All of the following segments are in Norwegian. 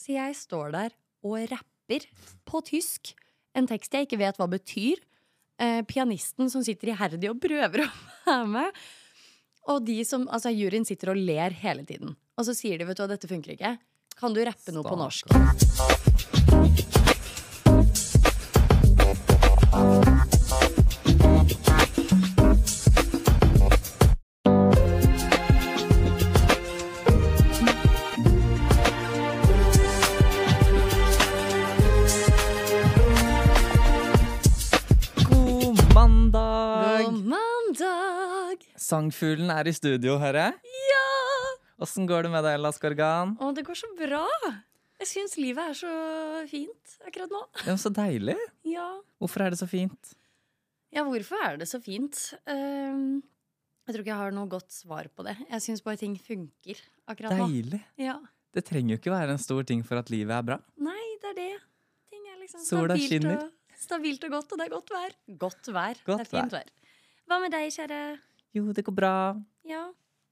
Så jeg står der og rapper på tysk. En tekst jeg ikke vet hva betyr. Pianisten som sitter iherdig og prøver å være med. Og juryen sitter og ler hele tiden. Og så sier de, vet du hva, dette funker ikke. Kan du rappe noe på norsk? Sangfuglen i studio, herre. Ja! Hvordan går det med deg, Laskorgan? Det går så bra. Jeg synes livet så fint akkurat nå. Ja, så deilig. Ja. Hvorfor det så fint? Ja, hvorfor det så fint? Jeg tror ikke jeg har noe godt svar på det. Jeg synes bare ting funker akkurat nå. Deilig. Ja. Det trenger jo ikke være en stor ting for at livet bra. Nei, det det. Ting liksom Sola skinner. Stabilt og godt, og det godt vær. Godt vær. Godt det fint vær. Hva med deg, kjære? Jo, det går bra. Ja.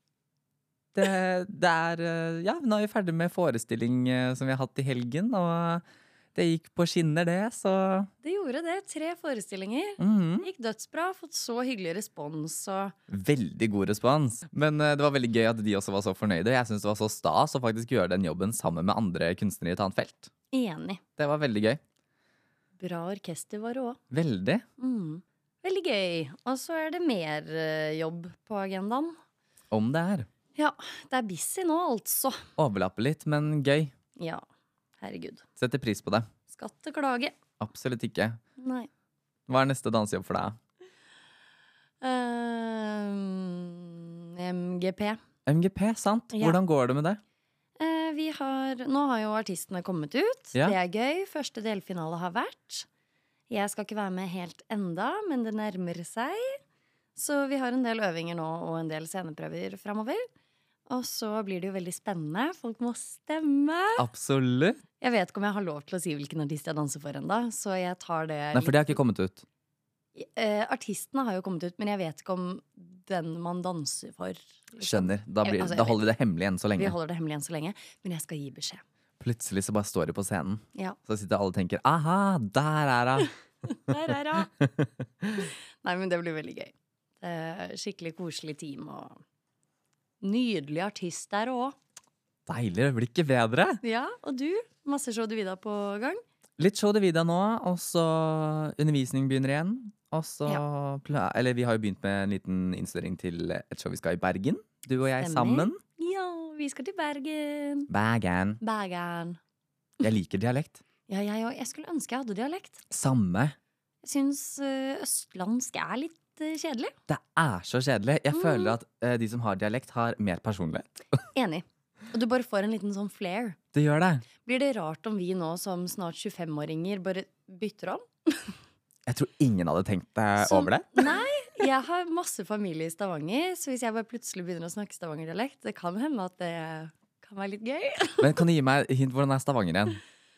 Ja, nå vi ferdig med forestilling som vi har hatt i helgen, og det gikk på skinner det, så... Det gjorde det, 3 forestillinger. Gikk dødsbra, fått så hyggelig respons, og... Veldig god respons, men det var veldig gøy at de også var så fornøyde. Jeg synes det var så stas å faktisk gjøre den jobben sammen med andre kunstnere i et annet felt. Enig. Det var veldig gøy. Bra orkester var det også. Veldig. Veldig gøy. Og så det mer jobb på agendaen. Om det Ja, det busy nå, altså. Overlappe litt, men gøy. Ja, herregud. Setter pris på det. Skatt og klage. Absolutt ikke. Nei. Hva neste dansejobb for deg? MGP. MGP, sant? Ja. Hvordan går det med det? Nå har jo artistene kommet ut. Ja. Det gøy. Første delfinale har vært. Jeg skal ikke være med helt enda, men det nærmer seg. Så vi har en del øvinger nå og en del sceneprøver fremover. Og så blir det jo veldig spennende. Folk må stemme. Absolutt. Jeg vet ikke om jeg har lov til å si hvilken artist jeg danser for enda, så jeg tar det. Nei, for det har ikke kommet ut. Artistene har jo kommet ut, men jeg vet ikke om den man danser for. Liksom. Skjønner. Da holder vi det hemmelig enn så lenge. Vi holder det hemmelig enn så lenge, men jeg skal gi beskjed. Plutselig så bare står de på scenen. Ja. Så sitter alle og tenker, aha, der hun. Der hun. Nei, men det blir veldig gøy. Skikkelig koselig team og nydelig artist der også. Deilig, det blir ikke bedre. Ja, og du? Masse show du videre på gang? Litt show det videre nå, og så undervisning begynner igjen. Og så, eller vi har jo begynt med en liten innstudering til et show vi skal i Bergen. Du og jeg sammen. Ja, vi skal til Bergen. Bergen. Jeg liker dialekt. Ja, jeg skulle ønske jeg hadde dialekt. Samme. Jeg synes østlandsk litt kjedelig. Det så kjedelig. Jeg føler at de som har dialekt har mer personlighet. Enig. Og du bare får en liten sånn flair. Det gjør det. Blir det rart om vi nå som snart 25-åringer bare bytter om? Jeg tror ingen hadde tenkt over det. Nei, jeg har masse familie i Stavanger, så hvis jeg bare plutselig begynner å snakke Stavanger-dialekt, det kan hende at det kan være litt gøy. Men kan du gi meg hint hvordan Stavanger igjen?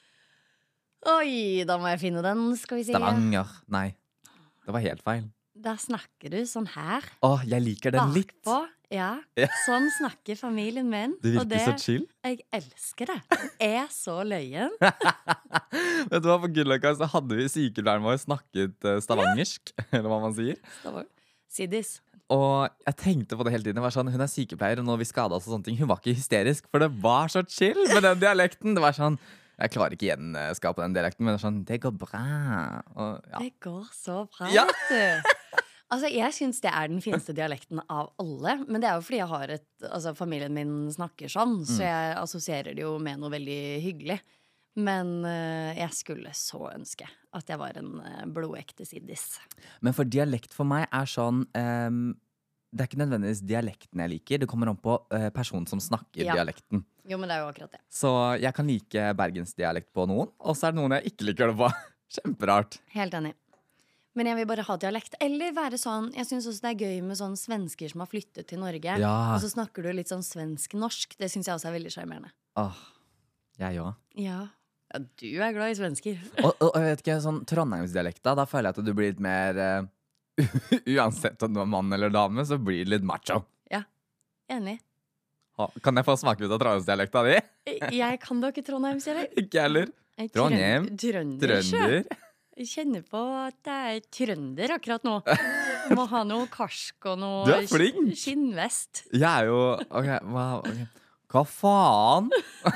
Oi, da må jeg finne den, skal vi si. Stavanger. Nei, det var helt feil. Da snakker du sånn her. Jeg liker den litt. Bakpå, ja. Sånn snakker familien min. Det virker så chill. Jeg elsker det. Jeg så løyen. Vet du hva, på Gulløkka så hadde vi sykepleieren vår snakket stavangersk, eller hva man sier. Siddis. Og jeg tenkte på det hele tiden. Det var sånn, hun sykepleier, og når vi skadet oss og sånne ting, hun var ikke hysterisk, for det var så chill med den dialekten. Det var sånn, jeg klarer ikke gjenskape den dialekten, men det er sånn, det går bra. Og, ja. Det går så bra, Ja. vet du. Altså, jeg synes det den fineste dialekten av alle, men det jo fordi jeg har familien min snakker sånn, så jeg assosierer det jo med noe veldig hyggelig. Men jeg skulle så ønske at jeg var en blodekte siddis. Men for dialekt for meg sånn, det ikke nødvendigvis dialekten jeg liker, det kommer an på personen som snakker dialekten. Jo, men det jo akkurat det. Så jeg kan like bergensdialekt på noen, og så det noen jeg ikke liker det på. Kjemperart. Helt enig. Men jeg vil bare ha dialekt. Eller være sånn, jeg synes også det gøy med sånne svensker som har flyttet til Norge. Ja. Og så snakker du litt sånn svensk-norsk. Det synes jeg også veldig charmerende. Jeg også. Ja, du glad i svensker. og jeg vet ikke, sånn Trondheimsdialekta, da føler jeg at du blir litt mer uansett om du mann eller dame, så blir det litt macho. Ja, enig. Kan jeg få smake ut av trondheimsdialekta di? Jeg kan da ikke trondheimsdialekt. Ikke heller. Trondheim. Trønder. Trønder. Jeg kjenner på at jeg er trønder akkurat nå. Må ha noe karsk og noe Du er flink. skinnvest. Jeg er jo Hva faen?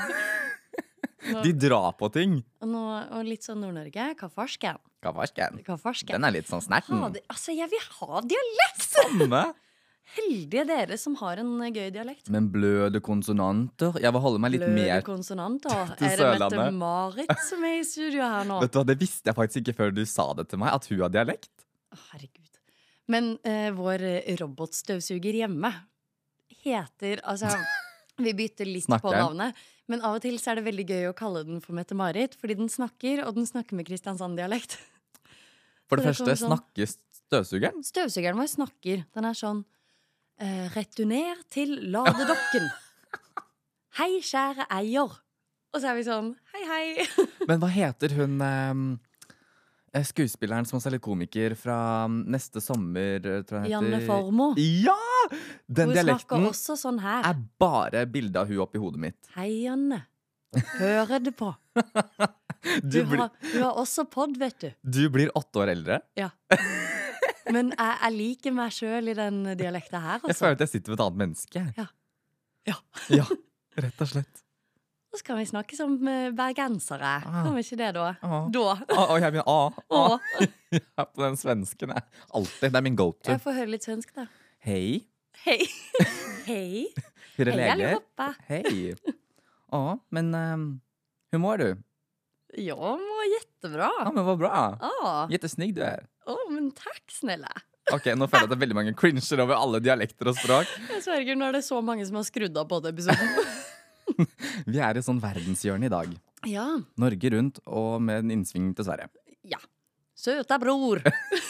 De drar på ting. Og litt sånn Nord-Norge. Kafarsken. Kafarsken. Den er litt sånn snerten. Altså, jeg vil ha dialekt! Samme. Heldige dere som har en gøy dialekt. Men bløde konsonanter. Jeg vil holde meg litt Bløde mer konsonanter. til Er det Sørlandet. Mette-Marit som er i studio her nå? Vet du hva, Det visste jeg faktisk ikke før du sa det til meg, at hun har dialekt. Herregud. Men vår robotstøvsuger hjemme heter Altså, vi bytter litt Snakker på den? navnet. Men av og til så er det veldig gøy å kalle den for Mette-Marit, fordi den snakker, og den snakker med Kristiansand-dialekt. For Så det det første, kommer sånn- snakker støvsugeren? Støvsugeren vår snakker. Den er sånn returner til ladedokken. Hei, kjære eier. Og så er vi sånn hei, hei. Men hva heter hun skuespilleren som også er litt komiker fra Neste sommer, tror jeg Janne heter? Formoe. Ja! Den Hun dialekten snakker også sånn her. er bare bilde av hun oppi hodet mitt. Hei, Janne. Hører det på. Du, Du har også podd, vet du. du blir 8 år eldre. Ja. Men jeg liker meg sjøl i den dialekta her, Jeg altså. føler at jeg sitter ved et annet menneske. Ja. Ja, rett og slett. Så skal vi snakke som bergensere. Kan vi ikke det, da? Ah. Da. Jeg begynner Å. Ja, på den svensken. Alltid. Det er min go-to. Jeg får høre litt svensk, da. Hei. Hei. Hei. Hur är Hei, läget? allihopa. Hej. Ja, men hur mår du? Jag mår jättebra. Ja, men vad bra. Ja. Jättesnygg du är. Men takk, snälla. Ok, nå føler jeg at det er veldig mange cringer over alle dialekter og språk. Jeg sverger, nå er det så mange som har skrudd av på den episoden. Vi er i sånn verdenshjørne i dag. Ja. Norge rundt og med en innsving til Sverige. Ja. Søta bror.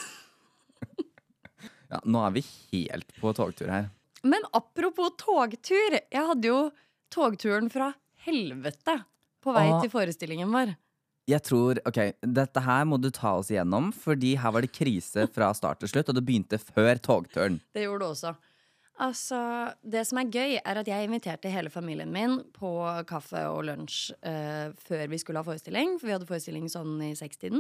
Ja, nå er vi helt på togtur her. Men apropos togtur. Jeg hadde jo togturen fra helvete på vei Åh. til forestillingen vår. Jeg tror, ok, dette her må du ta oss igjennom, fordi her var det krise fra start til slutt, og det begynte før togturen. Det gjorde det også. Altså, det som er gøy, er at jeg inviterte hele familien min på kaffe og lunsj før vi skulle ha forestilling. For vi hadde forestilling sånn i 6-tiden.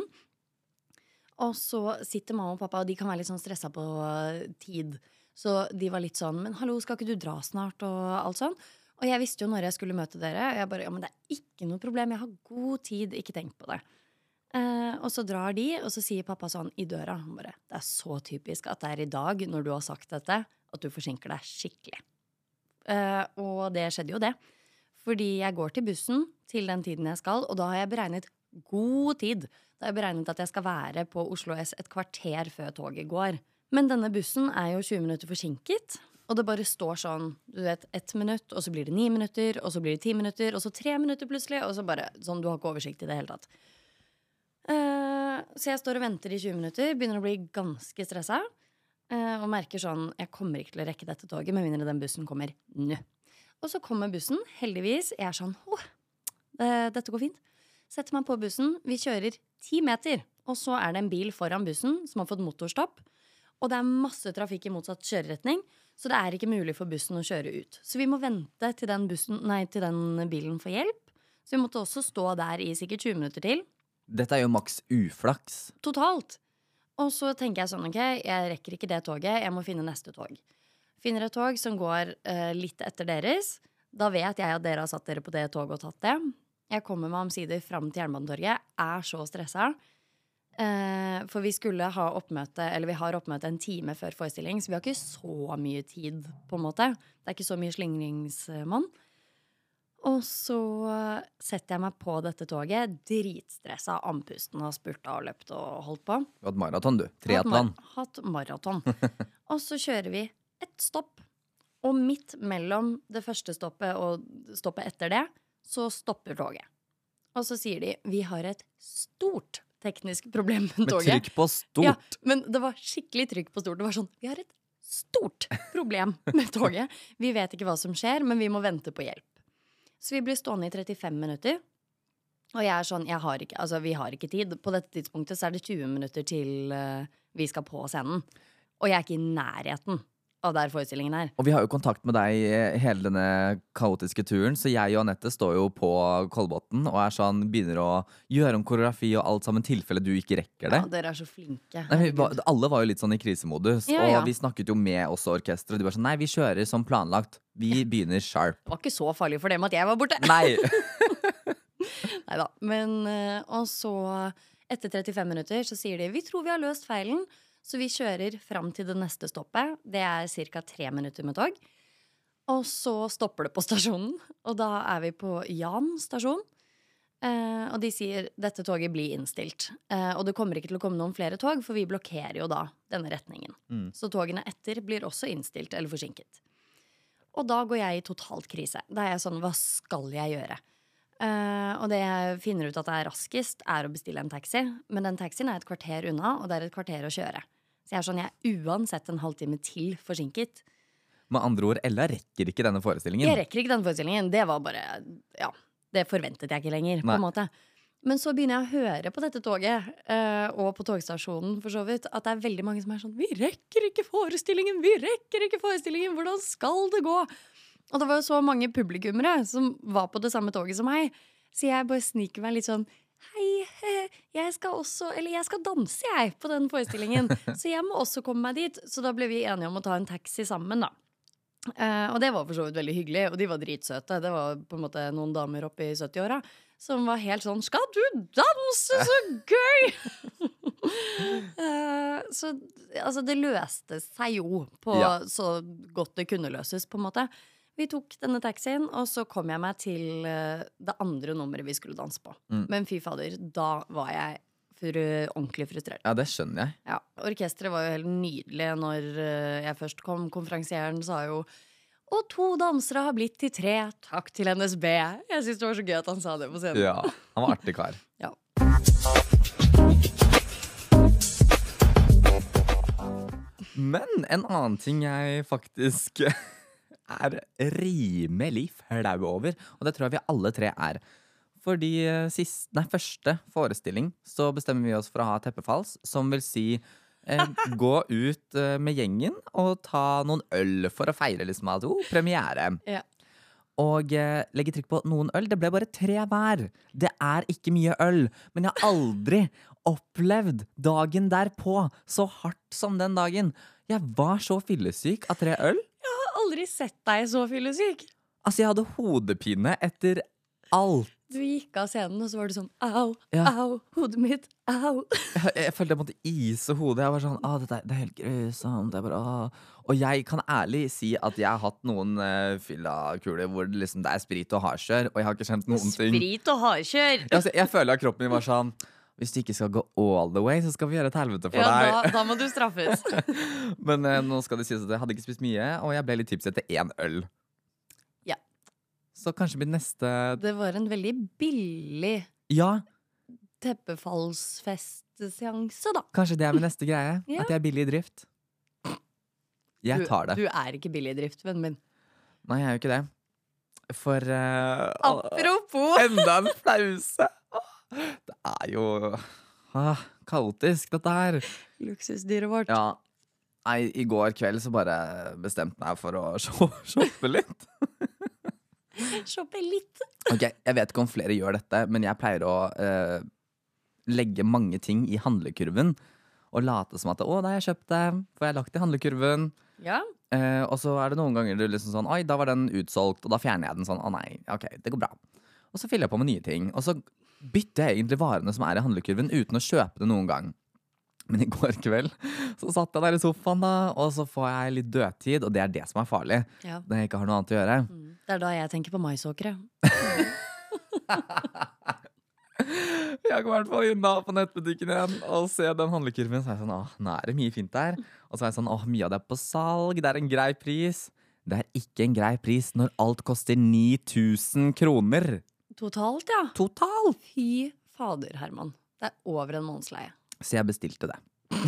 Og så sitter mamma og pappa, og de kan være litt sånn stressa på tid. Så de var litt sånn, men hallo, skal ikke du dra snart, og alt sånn. Og jeg visste jo når jeg skulle møte dere, og jeg bare, ja, men det er ikke noe problem, jeg har god tid, ikke tenk på det. Og så drar de, og så sier pappa sånn i døra, han bare, det er så typisk at det er i dag, når du har sagt dette, at du forsinker deg skikkelig. Og det skjedde jo det. Fordi jeg går til bussen til den tiden jeg skal, og da har jeg beregnet god tid. Da har jeg beregnet at jeg skal være på Oslo S et kvarter før toget går. Men denne bussen er jo 20 minutter forsinket, og det bare står sånn, du vet, 1 minutt, og så blir det 9 minutter, og så blir det 10 minutter, og så 3 minutter plutselig, og så bare, sånn, du har ikke oversikt i det hele tatt. Så jeg står og venter i 20 minutter, begynner å bli ganske stresset, og merker sånn, jeg kommer ikke til å rekke dette toget, med mindre den bussen kommer nå. Og så kommer bussen, heldigvis, jeg er sånn, dette går fint. Setter meg på bussen, vi kjører 10 meter, og så er det en bil foran bussen som har fått motorstopp, og det er masse trafikk i motsatt kjøreretning, så det er ikke mulig for bussen å kjøre ut. Så vi må vente til den bilen får hjelp, så vi måtte også stå der i sikkert 20 minutter til. Dette er jo maks uflaks. Totalt. Og så tenker jeg sånn, ok, jeg rekker ikke det toget, jeg må finne neste tog. Finner et tog som går litt etter deres. Da vet jeg at dere har satt dere på det toget og tatt det. Jeg kommer meg omsider fram til Jernbanetorget, er så stresset. For vi har oppmøte en time før forestilling, så vi har ikke så mye tid, på en måte. Det er ikke så mye slingringsmonn. Og så setter jeg meg på dette toget, dritstressa, andpusten, har spurta og løpt og holdt på. Du har hatt maraton, du. Triathlon. Hatt maraton. Og så kjører vi et stopp, og midt mellom det første stoppet og stoppet etter det, så stopper toget. Og så sier de, vi har et stort teknisk problem med toget. Med trykk på stort. Ja, men det var skikkelig trykk på stort. Det var sånn, vi har et stort problem med toget. Vi vet ikke hva som skjer, men vi må vente på hjelp. Så vi blir stående i 35 minutter. Og jeg er sånn, vi har ikke tid. På dette tidspunktet så er det 20 minutter til vi skal på scenen. Og jeg er ikke i nærheten av der forestillingen er. Og vi har jo kontakt med deg hele denne kaotiske turen, så jeg og Anette står jo på Kolbotn og er sånn, begynner å gjøre om koreografi og alt sammen, tilfelle du ikke rekker det. Ja, dere er så flinke. Nei, alle var jo litt sånn i krisemodus, Ja. og vi snakket jo med også orkestret, og de var sånn, nei, vi kjører som planlagt, vi begynner sharp. Det var ikke så farlig for dem at jeg var borte. Nei! Neida, men og så etter 35 minutter så sier de, vi tror vi har løst feilen, så vi kjører frem til det neste stoppet. Det er cirka 3 minutter med tog. Og så stopper det på stasjonen, og da er vi på Jan stasjon. Og de sier, dette toget blir innstilt. Og det kommer ikke til å komme noen flere tog, for vi blokkerer jo da denne retningen. Så togene etter blir også innstilt eller forsinket. Og da går jeg i totalt krise. Da er jeg sånn, hva skal jeg gjøre? Og det jeg finner ut at det er raskest er å bestille en taxi. Men den taxien er et kvarter unna, og det er et kvarter å kjøre. Så jeg er sånn, jeg er uansett en halvtime til forsinket. Med andre ord, Ella rekker ikke denne forestillingen. Jeg rekker ikke den forestillingen. Det var bare, ja, det forventet jeg ikke lenger, på en måte. Men så begynner jeg å høre på dette toget, og på togstasjonen for så vidt, at det er veldig mange som er sånn, vi rekker ikke forestillingen, hvordan skal det gå? Og det var jo så mange publikummere som var på det samme toget som meg, så jeg bare sniker meg litt sånn, hei, jeg skal danse jeg på den forestillingen, så jeg må også komme meg dit. Så da ble vi enige om å ta en taxi sammen da. Og det var for så vidt veldig hyggelig, og de var dritsøte. Det var på en måte noen damer oppe i 70-åra som var helt sånn, skal du danse, så gøy! Så altså, det løste seg jo på så godt det kunne løses, på en måte. Vi tok denne taxien, og så kom jeg meg til det andre nummeret vi skulle danse på. Men fy fader, da var jeg ordentlig frustrert. Ja, det skjønner jeg. Ja, orkestret var jo helt nydelig når jeg først kom. Konferansieren sa jo, og 2 dansere har blitt til 3, takk til NSB. Jeg synes det var så gøy at han sa det på scenen. Ja, han var artig kar. Ja. Men en annen ting jeg faktisk er rimelig flau over, og det tror jeg vi alle 3 er. Fordi første forestilling så bestemmer vi oss for å ha teppefalls, som vil si gå ut med gjengen og ta noen øl for å feire liksom at premiere. Ja. Og legge trykk på noen øl. Det ble bare 3 hver. Det er ikke mye øl, men jeg har aldri opplevd dagen derpå så hardt som den dagen. Jeg var så fyllesyk av 3 øl. Jeg har aldri sett deg så fyllesyk. Altså, jeg hadde hodepine etter alt. Du gikk av scenen, og så var du sånn, au, Ja. au, hodet mitt, au. Jeg følte jeg måtte ise hodet. Jeg var sånn, det er helt grusomt. Jeg bare, Og jeg kan ærlig si at jeg har hatt noen fyllakuler hvor det liksom, det er sprit og hardkjør, og jeg har ikke kjent noen ting. Sprit og hardkjør. Jeg føler at kroppen min var sånn, hvis du ikke skal gå all the way, så skal vi gjøre et helvete for deg. Da må du straffes. Men nå skal det sies at jeg hadde ikke spist mye, og jeg ble litt tipset etter 1 øl. Ja. Så kanskje min neste... Det var en veldig billig Ja, teppefallsfestseanse, da. kanskje det er min neste greie. Ja. At jeg er billig i drift. Jeg tar det. Du er ikke billig i drift, vennen min. Nei, jeg er jo ikke det. For Apropos enda en flause. Det er jo kaotisk, dette her. luksusdyret vårt. Ja. Nei, i går kveld så bare bestemte jeg for å shoppe litt. Shoppe litt. Ok, jeg vet ikke om flere gjør dette, men jeg pleier å legge mange ting i handlekurven og late som at da har jeg kjøpt det, for jeg har lagt det i handlekurven. Ja. Og så er det noen ganger du liksom sånn, oi, da var den utsolgt, og da fjerner jeg den sånn, nei, ok, det går bra. Og så fyller jeg på med nye ting, og så bytter jeg egentlig varene som er i handlekurven uten å kjøpe det noen gang. Men i går kveld så satt jeg der i sofaen da, og så får jeg litt dødtid, og det er det som er farlig, Ja. når jeg ikke har noe annet å gjøre. Det er da jeg tenker på maisåkre. Jeg går i hvert fall inn da på nettbutikken igjen og ser den handlekurven, så er jeg sånn, nå er det mye fint der. Og så er jeg sånn, mye av det er på salg, det er en grei pris. Det er ikke en grei pris når alt koster 9.000 kroner. Totalt, ja. Totalt! Fy fader, Herman. Det er over en månedsleie. Så jeg bestilte det.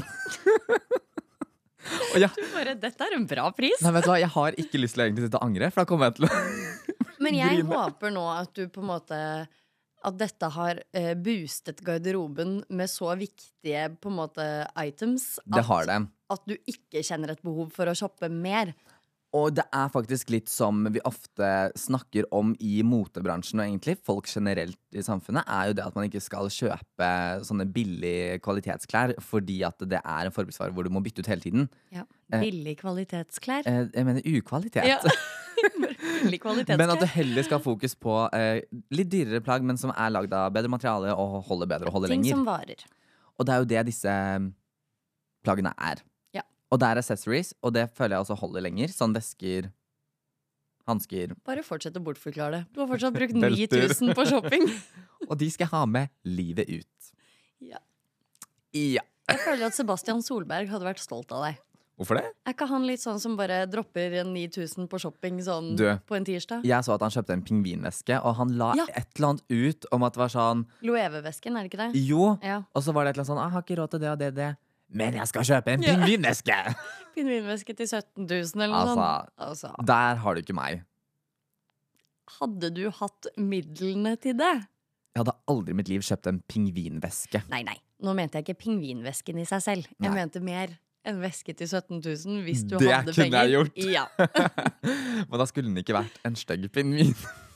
Og jeg, Du bare, dette er en bra pris. nei, vet du hva, jeg har ikke lyst til å egentlig sitte og angre, for da kommer jeg til å Men jeg grine. håper nå at du på en måte at dette har boostet garderoben med så viktige på en måte items. Det har det. at du ikke kjenner et behov for å shoppe mer. Og det faktisk litt som vi ofte snakker om i motebransjen, og egentlig folk generelt i samfunnet, jo det at man ikke skal kjøpe sånne billige kvalitetsklær fordi at det en forbruksvare hvor du må bytte ut hele tiden. Ja, billig kvalitetsklær. Jeg mener ukvalitet. Ja. Billig kvalitetsklær. Men at du heller skal ha fokus på litt dyrere plagg, men som lagd av bedre materiale og holder bedre og holder Ting lenger. som varer. Og det jo det disse plaggene Ja. Og det accessories, og det føler jeg også holder lenger. Sånn vesker, hansker. Bare fortsett å bortforklare det. Du har fortsatt brukt Belter. 9000 på shopping. Og de skal jeg ha med livet ut. Ja. Ja. Jeg føler at Sebastian Solberg hadde vært stolt av deg. Hvorfor det? Ikke han litt sånn som bare dropper 9000 på shopping sånn Du. på en tirsdag? Jeg så at han kjøpte en pingvinveske, og han la Ja. et eller annet ut om at det var sånn Loewe-vesken, er det ikke det? Jo, Ja. og så var det et eller annet sånn jeg har ikke råd til det og det og det. Men jeg skal kjøpe en Ja. pingvinveske! Pingvinveske til 17 000 eller noe sånt. Altså, Der har du ikke meg. hadde du hatt midlene til det? Jeg hadde aldri i mitt liv kjøpt en pingvinveske. Nei. Nå mente jeg ikke pingvinvesken i seg selv. Jeg Nei. mente mer en veske til 17 000 hvis du Det hadde kunne penger. jeg gjort. Ja. Men da skulle den ikke vært en stygg pingvin.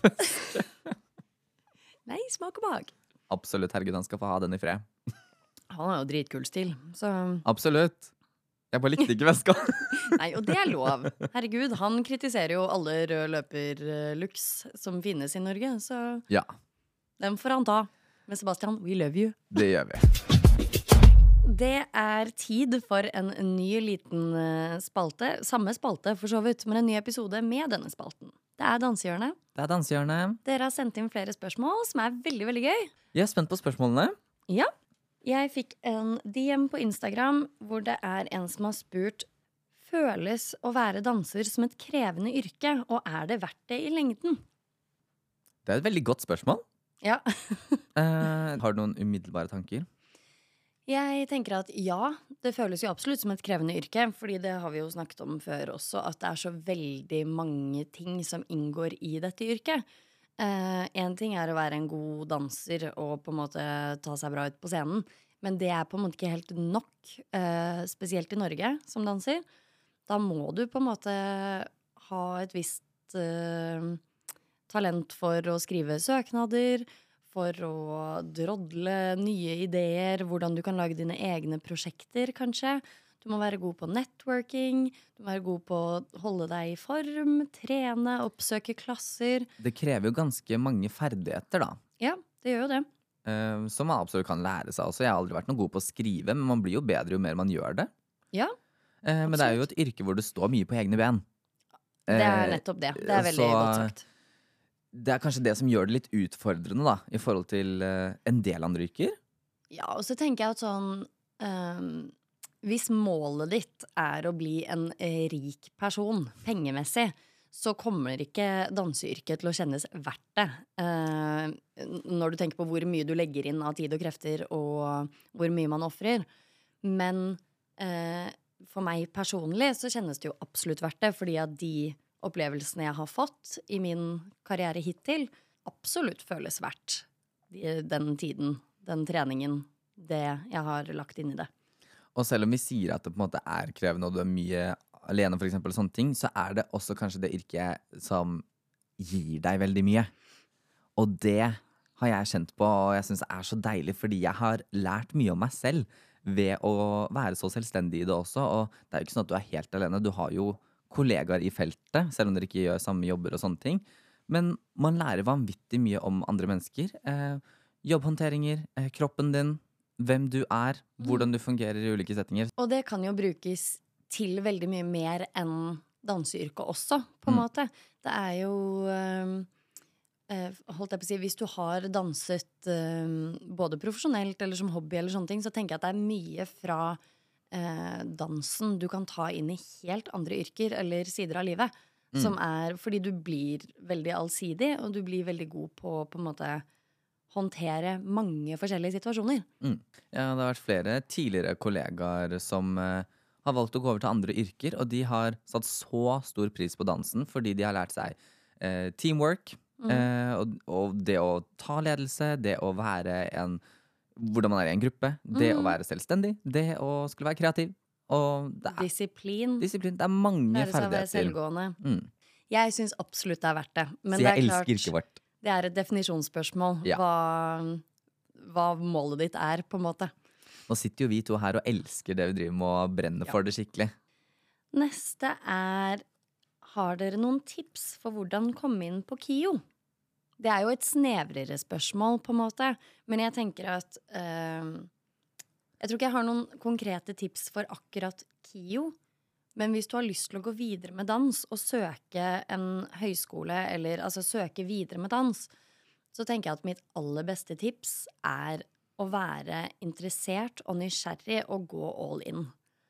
Nei, smak og behag. Absolutt, herregud, han skal få ha den i fred. Han har jo dritkul stil, så Absolutt. Jeg bare likte ikke veska. Nei, og det lov. Herregud, han kritiserer jo alle rød løper-looks som finnes i Norge, så Ja, den får han ta. Men Sebastian, we love you. det gjør vi. Det tid for en ny liten spalte. Samme spalte, for så vidt, men en ny episode med denne spalten. Det Dansehjørnet. Det dansehjørnet. Dere har sendt inn flere spørsmål, som veldig, veldig gøy. Jeg er spent på spørsmålene. Ja. Jeg fikk en DM på Instagram hvor det en som har spurt: føles å være danser som et krevende yrke, og det verdt det i lengden? Det et veldig godt spørsmål. Ja. Har du noen umiddelbare tanker? Jeg tenker at ja, det føles jo absolutt som et krevende yrke, fordi det har vi jo snakket om før også, at det så veldig mange ting som inngår i dette yrket. En ting å være en god danser og på en måte ta seg bra ut på scenen, men det på en måte ikke helt nok, spesielt i Norge som danser. Da må du på en måte ha et visst talent for å skrive søknader, for å drodle nye ideer, hvordan du kan lage dine egne prosjekter, kanskje. Du må være god på networking, du må være god på å holde deg i form, trene, oppsøke klasser. Det krever jo ganske mange ferdigheter, da. Ja, det gjør jo det. Som man absolutt kan lære seg også. Jeg har aldri vært noe god på å skrive, men man blir jo bedre jo mer man gjør det. Ja, Men det jo et yrke hvor det står mye på egne ben. det nettopp det. Det veldig så- godt sagt. Det kanskje det som gjør det litt utfordrende, da, i forhold til en del andre yrker. Ja, og så tenker jeg at sånn hvis målet ditt å bli en rik person, pengemessig, så kommer ikke danseyrket til å kjennes verdt det. Når du tenker på hvor mye du legger inn av tid og krefter, og hvor mye man offrer. Men for meg personlig så kjennes det jo absolutt verdt det, fordi at de opplevelsene jeg har fått i min karriere hittil, absolutt føles verdt den tiden, den treningen, det jeg har lagt inn i det. Og selv om vi sier at det på en måte krevende, og du mye alene, for eksempel, sånne ting, så det også kanskje det yrket som gir deg veldig mye. Og det har jeg kjent på, og jeg synes det så deilig, fordi jeg har lært mye om meg selv ved å være så selvstendig i det også. Og det jo ikke sånn at du helt alene. Du har jo kollegaer i feltet, selv om dere ikke gjør samme jobber og sånne ting. Men man lærer vanvittig mye om andre mennesker. Jobbhåndteringer, kroppen din, hvem du hvordan du fungerer i ulike settinger. Og det kan jo brukes til veldig mye mer enn danseyrket også, på en måte. Det jo holdt jeg på å si, hvis du har danset både profesjonelt eller som hobby eller sånne ting, så tenker jeg at det mye fra dansen du kan ta inn i helt andre yrker eller sider av livet, som fordi du blir veldig allsidig, og du blir veldig god på en måte håndtere mange forskjellige situasjoner. Ja, det har vært flere tidligere kollegaer som har valgt å gå over til andre yrker, og de har satt så stor pris på dansen fordi de har lært seg teamwork, og det å ta ledelse, det å være hvordan man i en gruppe, det å være selvstendig, det å skulle være kreativ, Og det er Disiplin. disiplin, det er mange Lære seg å være ferdigheter. selvgående. Jeg synes absolutt det er verdt det. Men Så det jeg er elsker klart, yrket vårt. det er et definisjonsspørsmål. Ja. Hva målet ditt er, på en måte. Nå sitter jo vi to her og elsker det vi driver med og brenner for det skikkelig. Neste er: har dere noen tips for hvordan komme inn på KIO? Det er jo et snevrere spørsmål, på en måte. Men jeg tenker at jeg tror ikke jeg har noen konkrete tips for akkurat KIO. Men hvis du har lyst til å gå videre med dans og søke en høyskole, eller altså søke videre med dans, så tenker jeg at mitt aller beste tips er å være interessert og nysgjerrig og gå all in.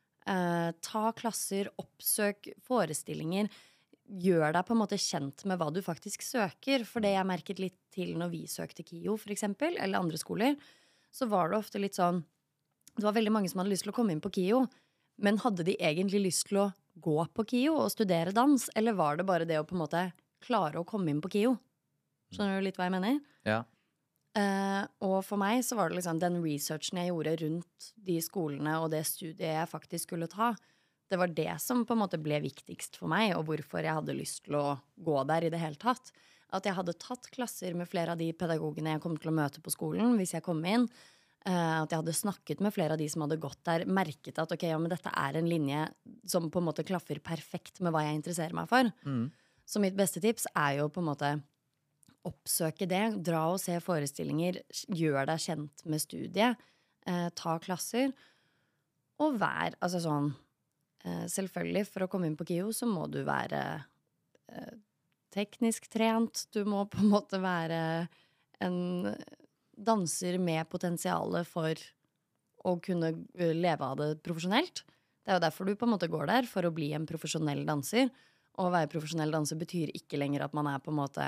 Ta klasser, oppsøk forestillinger. Gjør deg på en måte kjent med hva du faktisk søker. For det jeg merket litt til når vi søkte KIO, for eksempel, eller andre skoler, så var det ofte litt sånn, det var veldig mange som hadde lyst til å komme inn på KIO, men hadde de egentlig lyst til å gå på KIO og studere dans, eller var det bare det å på en måte klare å komme inn på KIO? Skjønner du litt hva jeg mener? Ja. Og for meg så var det liksom den researchen jeg gjorde rundt de skolene og det studiet jeg faktisk skulle ta, det var det som på en måte ble viktigst for meg, og hvorfor jeg hadde lyst til å gå der i det hele tatt. At jeg hadde tatt klasser med flere av de pedagogene jeg kom til å møte på skolen hvis jeg kom inn. At jeg hadde snakket med flere av de som hadde gått der, merket at ok, ja, men dette er en linje som på en måte klaffer perfekt med hva jeg interesserer meg for. Så mitt beste tips er jo på en måte oppsøke det, dra og se forestillinger, gjør deg kjent med studiet, ta klasser, og vær, altså sånn, selvfølgelig for å komme inn på KIO så må du være teknisk trent, du må på en måte være en danser med potensialet for å kunne leve av det profesjonelt. Det er jo derfor du på en måte går der, for å bli en profesjonell danser. Og å være profesjonell danser betyr ikke lenger at man er på en måte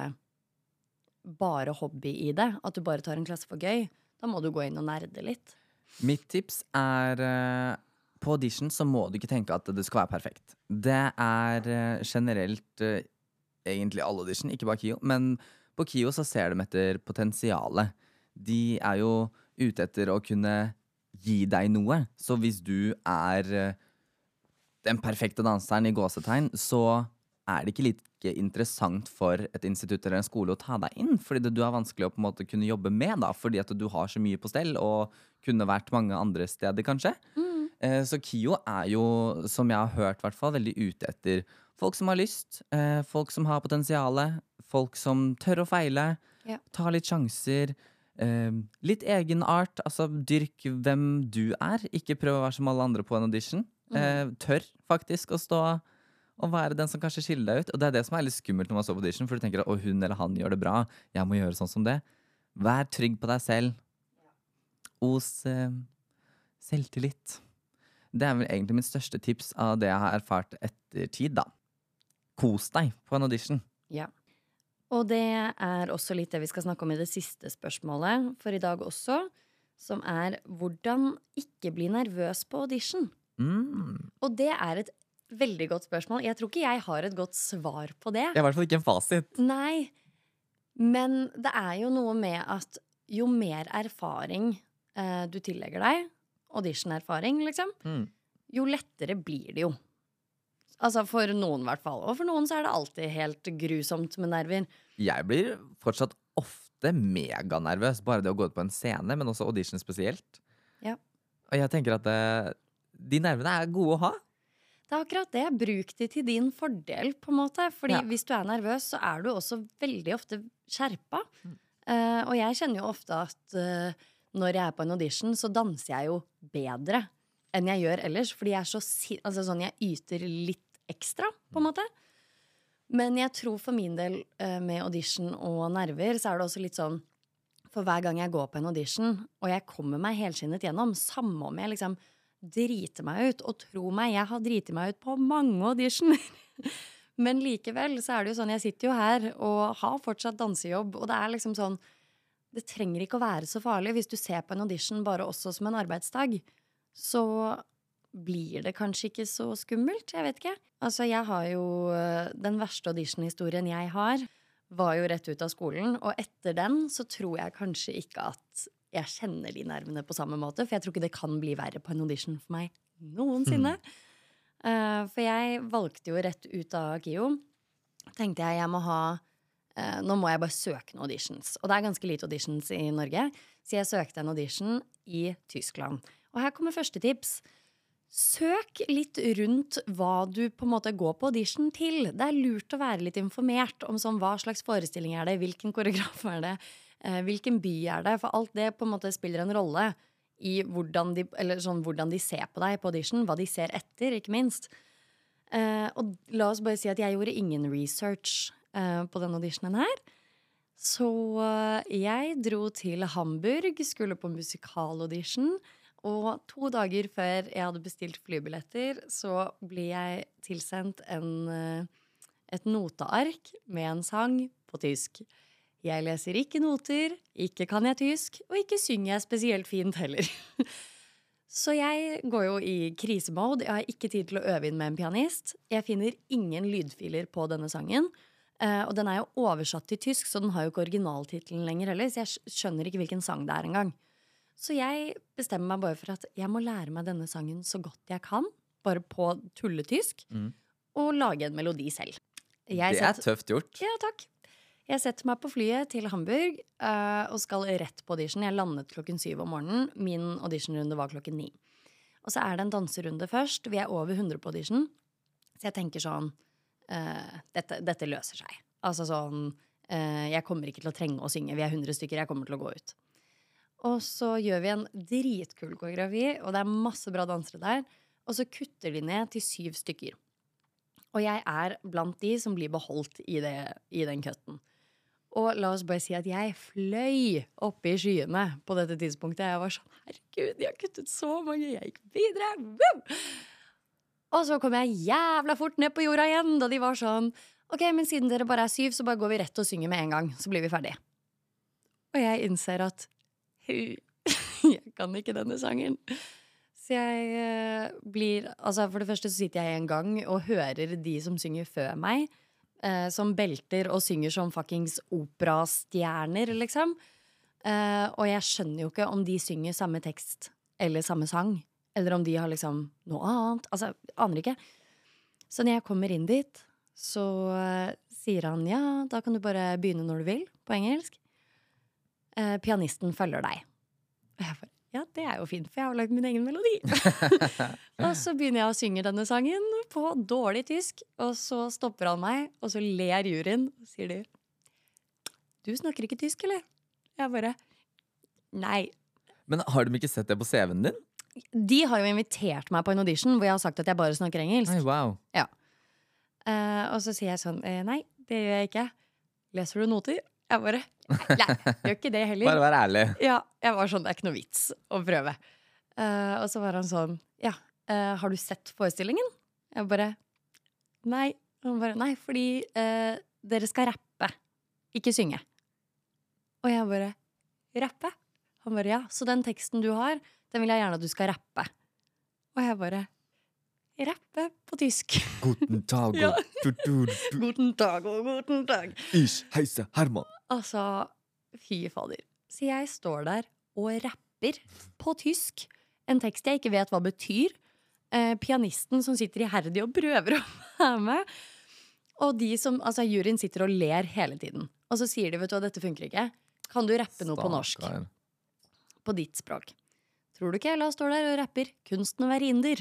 bare hobby i det. At du bare tar en klasse for gøy. Da må du gå inn og nerde litt. Mitt tips er på audition så må du ikke tenke at det skal være perfekt. Det er generelt egentlig alle audition, ikke bare KIO. Men på KIO så ser de etter potensialet. De er jo ute etter å kunne gi deg noe. Så hvis du er den perfekte danseren i gåsetegn, så er det ikke like interessant for et institutt eller en skole å ta deg inn, fordi du er vanskelig å på en måte kunne jobbe med da, fordi at du har så mye på stell og kunne vært mange andre steder kanskje. Så KIO er jo, som jeg har hørt i hvert fall, veldig ute etter folk som har lyst, folk som har potensiale, folk som tør å feile, ta litt sjanser, litt egenart, altså dyrk hvem du er, ikke prøv å være som alle andre på en audition, tør faktisk å stå og være den som kanskje skiller deg ut, og det er det som er litt skummelt når man står på audition, for du tenker at hun eller han gjør det bra, jeg må gjøre sånn som det. Vær trygg på deg selv, os selvtillit. Det er vel egentlig mitt største tips av det jeg har erfart etter tid da. Kos deg på en audition. Ja. Og det er også litt det vi skal snakke om i det siste spørsmålet for i dag også, som er hvordan ikke bli nervøs på audition. Og det er et veldig godt spørsmål. Jeg tror ikke jeg har et godt svar på det. Jeg har i hvert fall ikke en fasit. Nei, men det er jo noe med at jo mer erfaring du tillegger deg, audition-erfaring liksom, jo lettere blir det jo. Altså for noen i hvert fall. Og for noen så er det alltid helt grusomt med nerver. Jeg blir fortsatt ofte meganervøs, bare det å gå ut på en scene, men også audition spesielt. Ja. Og jeg tenker at de nervene er gode å ha. Det er akkurat det. Bruk de til din fordel, på en måte. Fordi hvis du er nervøs, så er du også veldig ofte skjerpa. Og jeg kjenner jo ofte at når jeg er på en audition, så danser jeg jo bedre enn jeg gjør ellers. Fordi jeg er så altså sånn, jeg yter litt ekstra, på en måte. Men jeg tror for min del med audition og nerver, så er det også litt sånn, for hver gang jeg går på en audition, og jeg kommer meg helskinnet gjennom, samme om jeg liksom driter meg ut, og tro meg, jeg har dritet meg ut på mange auditioner. Men likevel så er det jo sånn, jeg sitter jo her og har fortsatt dansejobb, og det er liksom sånn, det trenger ikke å være så farlig. Hvis du ser på en audition bare også som en arbeidsdag, så blir det kanskje ikke så skummelt, jeg vet ikke. Altså, jeg har jo, den verste audition-historien jeg har, var jo rett ut av skolen, og etter den så tror jeg kanskje ikke at jeg kjenner de nervene på samme måte, for jeg tror ikke det kan bli verre på en audition for meg noensinne. For jeg valgte jo rett ut av KIO. Tenkte jeg må ha nå må jeg bare søke noen auditions. Og det er ganske lite auditions i Norge, så jeg søkte en audition i Tyskland. Og her kommer første tips. Søk litt rundt hva du på en måte går på audition til. Det er lurt å være litt informert om sånn, hva slags forestilling er det, hvilken koreograf er det, hvilken by er det. For alt det på en måte spiller en rolle i hvordan de ser på deg på audition, hva de ser etter, ikke minst. Og la oss bare si at jeg gjorde ingen research på den auditionen her. Så jeg dro til Hamburg, skulle på musikalaudition. Og 2 dager før jeg hadde bestilt flybilletter, så ble jeg tilsendt et noteark med en sang på tysk. Jeg leser ikke noter, ikke kan jeg tysk, og ikke synger jeg spesielt fint heller. Så jeg går jo i krisemode. Jeg har ikke tid til å øve inn med en pianist. Jeg finner ingen lydfiler på denne sangen. Og den er jo oversatt til tysk, så den har jo ikke originaltitelen lenger heller, så jeg skjønner ikke hvilken sang det er engang. Så jeg bestemmer meg bare for at jeg må lære meg denne sangen så godt jeg kan, bare på tulletysk, og lage en melodi selv. Det er tøft gjort. Ja, takk. Jeg setter meg på flyet til Hamburg og skal rett på audition. Jeg landet 7:00 om morgenen. Min auditionrunde var 9:00. Og så er det en danserunde først. Vi er over 100 på audition. Så jeg tenker sånn, dette løser seg. Altså sånn, jeg kommer ikke til å trenge å synge. Vi er 100 stykker, jeg kommer til å gå ut. Og så gjør vi en dritkul koreografi, og det er masse bra dansere der. Og så kutter de ned til 7 stykker. Og jeg er blant de som blir beholdt i den kutten. Og la oss bare si at jeg fløy oppe i skyene på dette tidspunktet. Jeg var sånn, herregud, de har kuttet så mange, jeg gikk videre. Woo! Og så kom jeg jævla fort ned på jorda igjen, da de var sånn, ok, men siden dere bare er 7, så bare går vi rett og synger med en gang, så blir vi ferdig. Og jeg innser at jeg kan ikke denne sangen. Så jeg for det første så sitter jeg en gang og hører de som synger før meg, som belter og synger som fuckings operastjerner, liksom. Og jeg skjønner jo ikke om de synger samme tekst eller samme sang, eller om de har liksom noe annet. Altså, aner ikke. Så når jeg kommer inn dit, så sier han, ja, da kan du bare begynne når du vil, på engelsk. Pianisten følger deg. Og jeg bare, ja, det er jo fint, for jeg har lagd min egen melodi. Og så begynner jeg å synge denne sangen på dårlig tysk, og så stopper han meg, og så ler juryen, og sier de, du snakker ikke tysk, eller? Jeg bare, nei. Men har de ikke sett det på CV-en din? De har jo invitert meg på en audition, hvor jeg har sagt at jeg bare snakker engelsk. Nei, wow. Ja. Og så sier jeg sånn, nei, det gjør jeg ikke. Leser du noter? Jeg bare, nei, gjør ikke det heller. Bare vær ærlig. Ja, jeg var sånn, det er ikke noe vits å prøve. Og så var han sånn, ja, har du sett forestillingen? Jeg bare, nei. Han bare, nei, fordi dere skal rappe, ikke synge. Og jeg bare, rappe? Han bare, ja, så den teksten du har, den vil jeg gjerne at du skal rappe. Og jeg bare, rappe på tysk. Guten Tag. Ja. Guten Tag og guten Tag. Ich heiße Hermann. Altså, fy fader. Så jeg står der og rapper på tysk. En tekst jeg ikke vet hva betyr. Pianisten som sitter iherdig og prøver å være med. Og juryen sitter og ler hele tiden. Og så sier de, vet du hva, dette funker ikke. Kan du rappe noe på norsk? På ditt språk. Tror du ikke jeg står der og rapper kunsten å være inder?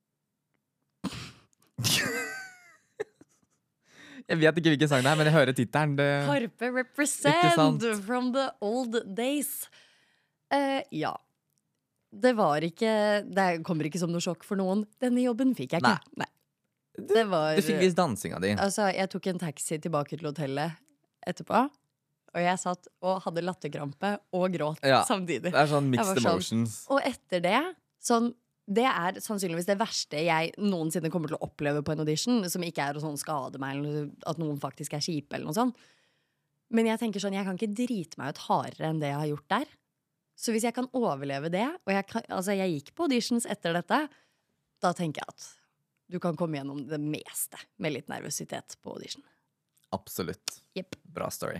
Jeg vet ikke hvilken sang det er, men jeg hører tittelen. Karpe represent from the old days. Ja. Det kommer ikke som noe sjokk for noen. Denne jobben fikk jeg ikke. Nei. Du fikk vist dansinga di. Altså, jeg tok en taxi tilbake til hotellet etterpå. Og jeg satt og hadde latterkrampe og gråt samtidig. Det er sånn mixed emotions. Og etter det, det er sannsynligvis det verste jeg noensinne kommer til å oppleve på en audition, som ikke er å skade meg, eller at noen faktisk er kjipe, eller noe sånt. Men jeg tenker sånn, jeg kan ikke drite meg ut hardere enn det jeg har gjort der. Så hvis jeg kan overleve det, og jeg gikk på auditions etter dette, da tenker jeg at du kan komme gjennom det meste med litt nervøsitet på audition. Absolutt. Yep. Bra story.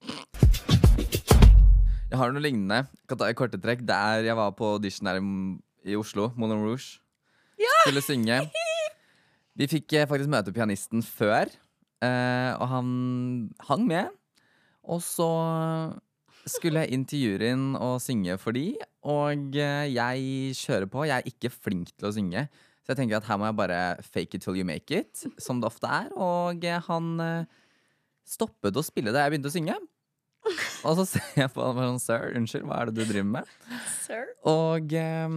Jeg har noe lignende. Jeg kan ta i korte trekk. Jeg var på audition her i Oslo, Moulin Rouge. skulle synge. Vi fikk faktisk møte pianisten før, og han hang med. Og så skulle jeg inn til juryen og synge for de, og jeg kjører på. Jeg er ikke flink til å synge, så jeg tenker at her må jeg bare fake it till you make it, som det ofte er. Og han stoppet å spille da jeg begynte å synge. Og så ser jeg på han og sånn, sir, unnskyld, hva er det du driver med? Sir? Og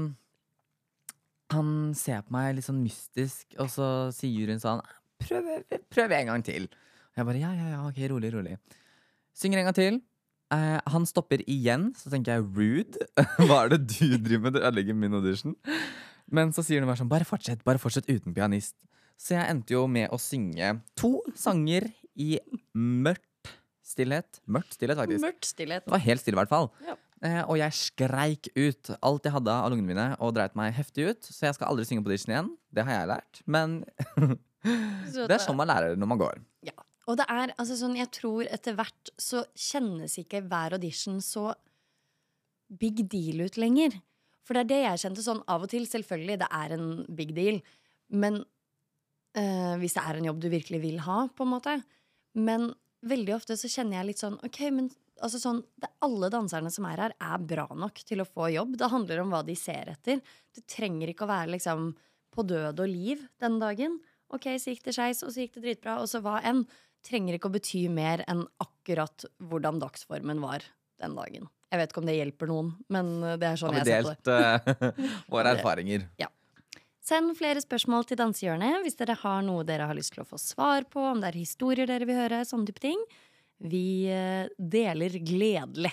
han ser på meg litt sånn mystisk, og så sier juryen sånn, prøv en gang til. Og jeg bare, ja, ok, rolig. Synger en gang til. Han stopper igjen, så tenker jeg, rude. Hva er det du driver med? Du ødelegger min audition. Men så sier han bare sånn, bare fortsett uten pianist. Så jeg endte jo med å synge 2 sanger i mørkt stillhet. Mørkt stillhet, faktisk. Mørkt stillhet. Det var helt stille, i hvert fall. Ja. Og jeg skreik ut alt jeg hadde av lungene mine, og dreit meg heftig ut. Så jeg skal aldri synge på audition igjen. Det har jeg lært. Men det er sånn man lærer når man går. Ja. Og det er, altså sånn, jeg tror etter hvert så kjennes ikke hver audition så big deal ut lenger. For det er det jeg kjente sånn av og til. Selvfølgelig, det er en big deal. Men hvis det er en jobb du virkelig vil ha, på en måte. Men veldig ofte så kjenner jeg litt sånn, ok, men altså sånn, alle danserne som er her bra nok til å få jobb. Det handler om hva de ser etter. Det trenger ikke å være liksom på død og liv den dagen. Ok, så gikk det skeis, og så gikk det dritbra, og så hva enn. Trenger ikke å bety mer enn akkurat hvordan dagsformen var den dagen. Jeg vet ikke om det hjelper noen, men det er sånn jeg ser på det. Har vi delt våre erfaringer? Ja. Send flere spørsmål til Dansehjørnet hvis dere har noe dere har lyst til å få svar på, om det er historier dere vil høre, sånne type ting. Vi deler gledelig.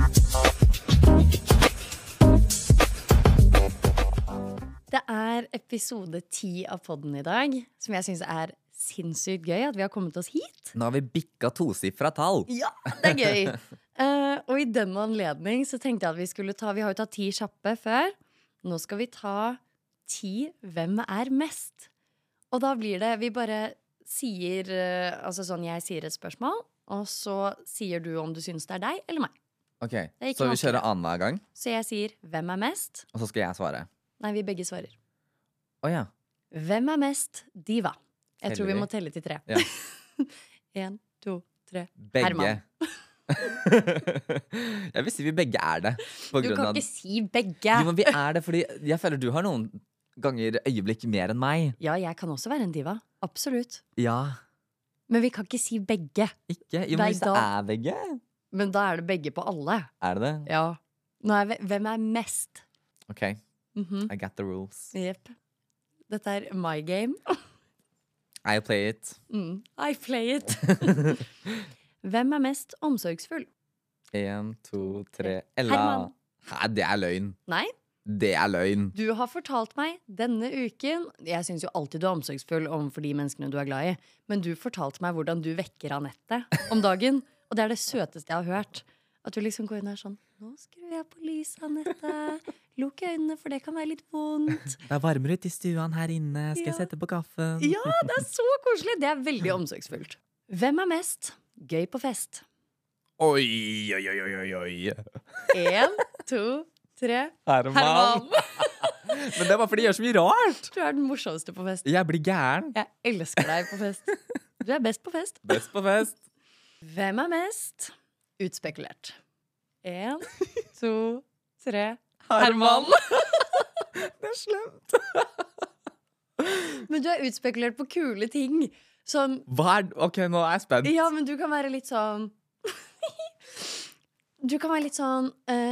Det er episode 10 av podden i dag, som jeg synes er sinnssykt gøy at vi har kommet oss hit. Nå har vi bikka 2-sifra tall. Ja, det er gøy. Og i den anledning så tenkte jeg at vi har jo tatt 10 kjappe før. Nå skal vi ta 10 hvem er mest. Og da blir det, vi bare sier, altså sånn, jeg sier et spørsmål, og så sier du om du synes det er deg eller meg. Ok, så vi kjører annenhver gang? Så jeg sier, hvem er mest? Og så skal jeg svare? Nei, vi begge svarer. Åja. Hvem er mest diva? Jeg tror vi må telle til 3. Ja. 1, 2, 3. Begge. Herman. Jeg vil si vi begge er det. Du kan ikke si begge. Jo, men vi er det, fordi jeg føler du har noen ganger øyeblikk mer enn meg. Ja, jeg kan også være en diva. Absolutt. Ja. Men vi kan ikke si begge. Ikke? Jo, men hvis det er begge. Men da er det begge på alle. Er det det? Ja. Nå hvem er mest? Ok, I got the rules. Jepp. Dette er my game. I play it. I play it. Hvem er mest omsorgsfull? 1, 2, 3 Ella. Herman. Hæ, det er løgn. Nei, Det er løgn. du har fortalt meg denne uken. Jeg synes jo alltid du er omsorgsfull overfor de menneskene du er glad i. Men du fortalte meg hvordan du vekker Anette om dagen. Og det er det søteste jeg har hørt. At du liksom går inn her sånn, nå skrur jeg på lyset, Anette. Lukk øynene, for det kan være litt vondt. Det er varmere ute i stuan her inne. Skal jeg sette på kaffen? Ja, det er så koselig. Det er veldig omsorgsfullt. Hvem er mest gøy på fest? Oi, oi, oi, oi, oi. 1, 2, 3. Herman. Men det er bare fordi jeg gjør så mye rart. Du er den morsomste på fest. Jeg blir gæren. Jeg elsker deg på fest. Du er best på fest. Best på fest. Hvem er mest utspekulert? 1, 2, 3. Herman. Det er slemt. Men du er utspekulert på kule ting. Sånn, Hva er... Ok, nå er jeg spent. ja, men du kan være litt sånn Du kan være litt sånn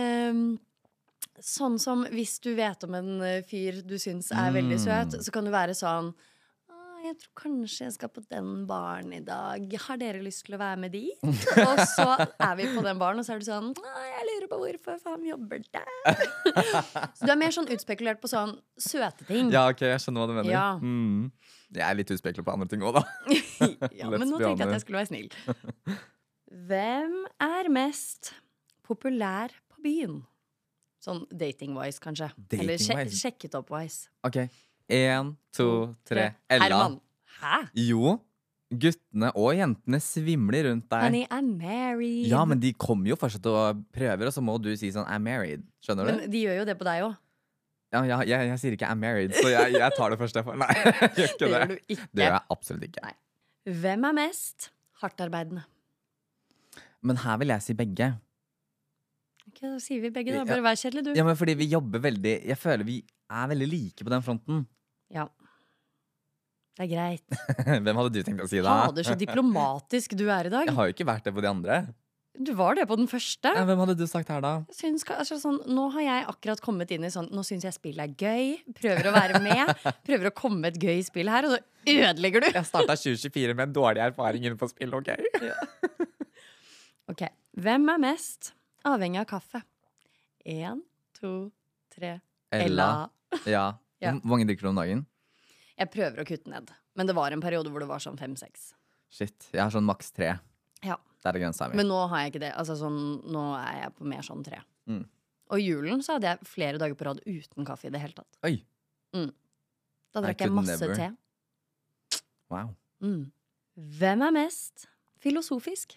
sånn som hvis du vet om en fyr du syns er veldig søt, så kan du være sånn jeg tror kanskje jeg skal på den baren i dag. Har dere lyst til å være med dit? Og så er vi på den baren, og så er du sånn jeg lurer på hvorfor faen jobber der. Så du er mer sånn utspekulert på sånn søte ting. Ja, ok, jeg skjønner hva du mener. Ja. Jeg er litt uspekler på andre ting også, da. Ja, men nå tenkte jeg at jeg skulle være snill. Hvem er mest populær på byen? Sånn dating-wise, kanskje. Eller Dating-wise? sjekket opp-wise. Ok, 1, 2, 3 Ella. Herman. Hæ? Jo, guttene og jentene svimler rundt deg. Honey, I'm married. Ja, men de kommer jo fortsatt og prøver, og så må du si sånn I'm married. Skjønner du? Men de gjør jo det på deg òg. Jeg sier ikke I'm married, så jeg tar det første. Nei, jeg gjør ikke Det det. gjør du ikke. Det gjør jeg absolutt ikke. Nei. Hvem er mest hardtarbeidende? Men her vil jeg si begge. Ok, da sier vi begge da. Ja. Bare vær kjedelig, du. Ja, men fordi vi jobber veldig. Jeg føler vi er veldig like på den fronten. Ja. Det er greit. Hvem hadde du tenkt å si da? Fader, så diplomatisk du er i dag. Jeg har jo ikke vært det på de andre. Du var det på den første. Ja, hvem hadde du sagt her da? Jeg synes, altså, sånn, nå har jeg akkurat kommet inn i sånn. Nå syns jeg spillet er gøy. Prøver å være med. Prøver å komme med et gøy spill her, og så ødelegger du. Jeg starta 2024 med en dårlig erfaring innenfor spill, ok? Ok, hvem er mest avhengig av kaffe? 1, 2, 3 Ella. Ja. Ja. Hvor mange drikker du om dagen? Jeg prøver å kutte ned. Men det var en periode hvor det var sånn 5-6. Shit, jeg har sånn maks 3. Ja. Der er grensa mi. Men nå har jeg ikke det. Altså, sånn, nå er jeg på mer sånn 3. Mm. Og i julen så hadde jeg flere dager på rad uten kaffe i det hele tatt. Oi, Da I drakk jeg could masse never. te. wow. Hvem er mest filosofisk?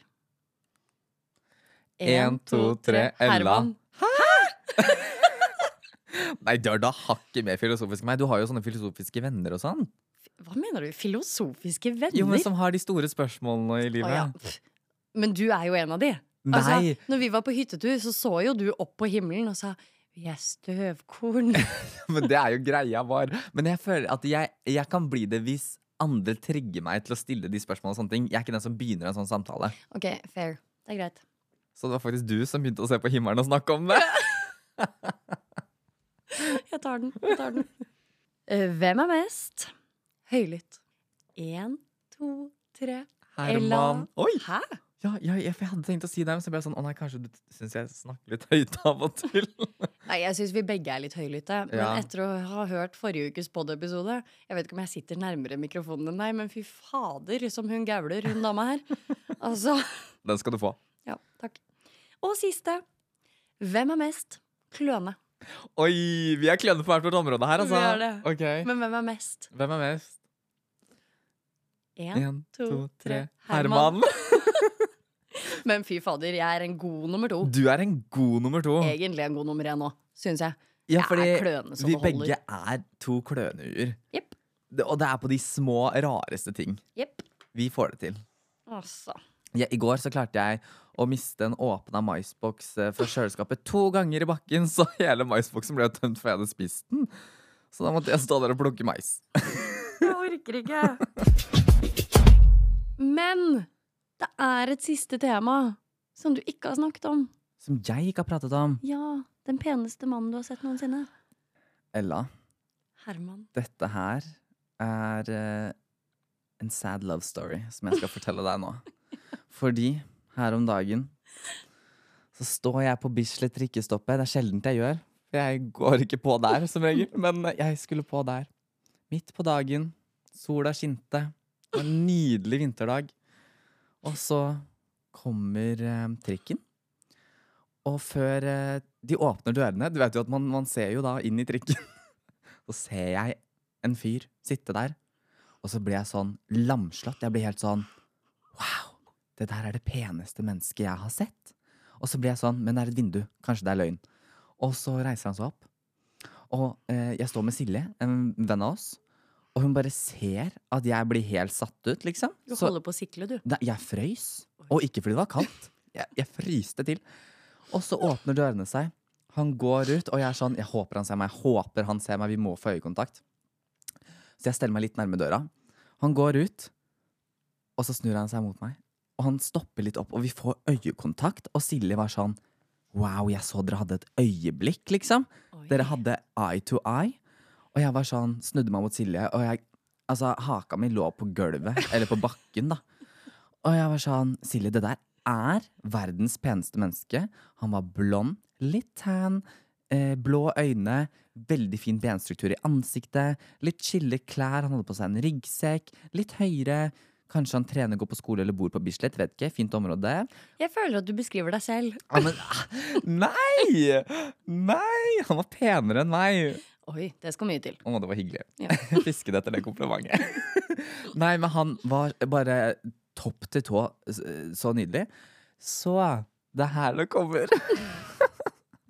1, 2, 3, Ella. Herman. Nei, du er da hakket mer filosofisk enn meg. Du har jo sånne filosofiske venner og sånn. Hva mener du? Filosofiske venner? Jo, men som har de store spørsmålene i Å, livet. ja. Pff. Men du er jo en av de. Altså, Nei, når vi var på hyttetur, så jo du opp på himmelen og sa vi er støvkorn. men det er jo greia var. Men jeg føler at jeg kan bli det hvis andre trigger meg til å stille de spørsmålene og sånne ting. Jeg er ikke den som begynner en sånn samtale. Ok, fair. Det er greit. Så det var faktisk du som begynte å se på himmelen og snakke om det. Jeg tar den. Hvem er mest høylytt? 1, 2, 3 Herman. Oi! Hæ? Ja, jeg hadde tenkt å si det, men så ble jeg sånn, å nei, kanskje du synes jeg snakker litt høyt av og til. Nei, jeg syns vi begge er litt høylytte. Men Ja. etter å ha hørt forrige ukes pod-episode Jeg vet ikke om jeg sitter nærmere mikrofonen enn deg, men fy fader som hun gauler, hun dama her. Altså, Den skal du få. ja, takk. Og siste. Hvem er mest kløne? Oi, vi er klønne på hvert vårt område her, altså. Vi er det. Ok. Men hvem er mest? Hvem er mest? 1, 1, 2, 3. Herman. Herman. Men fy fader, jeg er en god nummer 2. Du er en god nummer 2. Egentlig en god nummer 1 nå, syns jeg. Ja, Jeg fordi er kløne så vi det holder. begge er 2 kløneuer. Jepp. Og det er på de små, rareste ting. Jepp. Vi får det til. Altså. Ja, I går så klarte jeg å miste en åpna maisboks fra kjøleskapet 2 ganger i bakken, så hele maisboksen ble jo tømt før jeg hadde spist den. Så da måtte jeg stå der og plukke mais. Jeg orker ikke. Men det er et siste tema som du ikke har snakket om. Som jeg ikke har pratet om. Ja, den peneste mannen du har sett noensinne. Ella, Herman. dette her er en sad love story som jeg skal fortelle deg nå. Fordi her om dagen så står jeg på Bislett trikkestoppet. Det er sjeldent jeg gjør, for jeg går ikke på der som regel. Men jeg skulle på der. Midt på dagen, sola skinte. Det var en nydelig vinterdag. Og så kommer trikken. Og før de åpner dørene, du vet jo at man ser jo da inn i trikken. Så ser jeg en fyr sitte der. Og så blir jeg sånn lamslått. Jeg blir helt sånn, wow, det der er det peneste mennesket jeg har sett. Og så blir jeg sånn, men det er et vindu, kanskje det er løgn. Og så reiser han seg opp. Og jeg står med Silje, en venn av oss. Og hun bare ser at jeg blir helt satt ut, liksom. Du Så holder på å sikle, du. jeg frøys. Og ikke fordi det var kaldt. Jeg fryste til. Og så åpner dørene seg. Han går ut, og jeg er sånn, jeg håper han ser meg. Jeg håper han ser meg, vi må få øyekontakt. Så jeg steller meg litt nærme døra. Han går ut, og så snur han seg mot meg. Og han stopper litt opp, og vi får øyekontakt. Og Silje var sånn, wow, jeg så dere hadde et øyeblikk, liksom. Oi. Dere hadde eye to eye. Og jeg var sånn, snudde meg mot Silje, og haka mi lå på gulvet, eller på bakken da. Og jeg var sånn, Silje, det der er verdens peneste menneske. Han var blond, litt tan, blå øyne, veldig fin benstruktur i ansiktet, litt chille klær, han hadde på seg en ryggsekk, litt høyere. Kanskje han trener, går på skole eller bor på Bislett, vet ikke, fint område. Jeg føler at du beskriver deg selv. Ja, men, nei! Nei, han var penere enn meg. Oi, det skal mye til. Å, det var hyggelig. Ja. Jeg fisket etter det komplimentet. Nei, men han var bare topp til tå så nydelig. Så det er her det kommer.